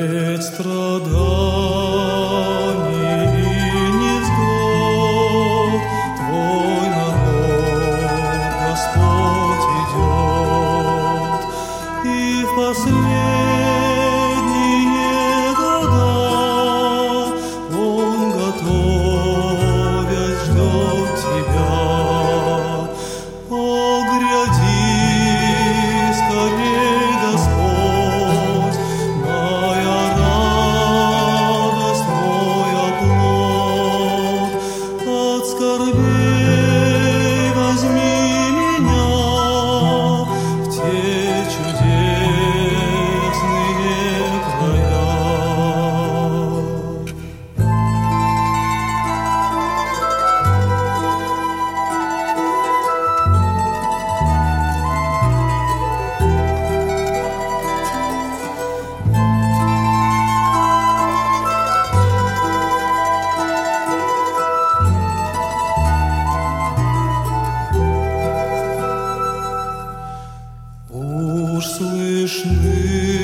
Средь страданий и невзгод Твой народ, Господь, идет, и в последние года Он, готовясь, ждет Тебя. О, гряди скорей, Господь, моя радость, мой оплот. От скорбей возьми меня в те чудесные края. Уж слышны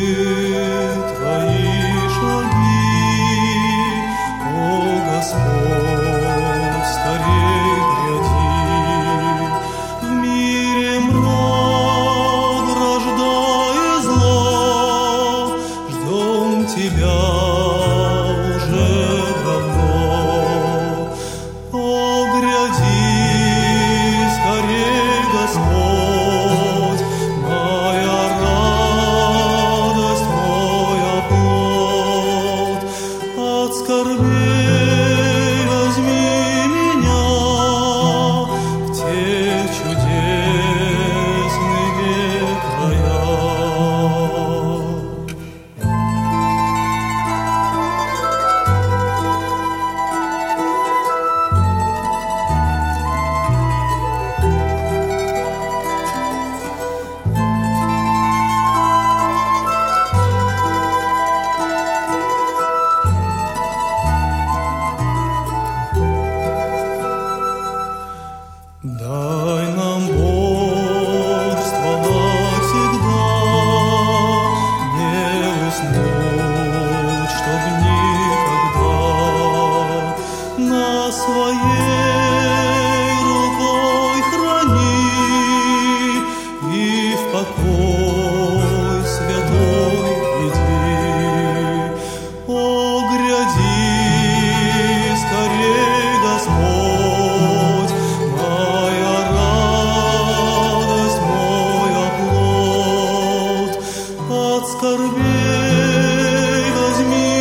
Твои шаги, о Господь, скорей гряди. В мире мрак, рождая зло, ждем Тебя уже давно. О, гряди скорей, Господь, моя радость, мой оплот. От скорбей возьми меня в те чудесные края. Дай нам бодрствовать всегда, не уснуть, чтоб никогда. Нас своей рукой храни и в покой святой веди. О, гряди скорей, Господь, моя радость, мой оплот. От скорбей возьми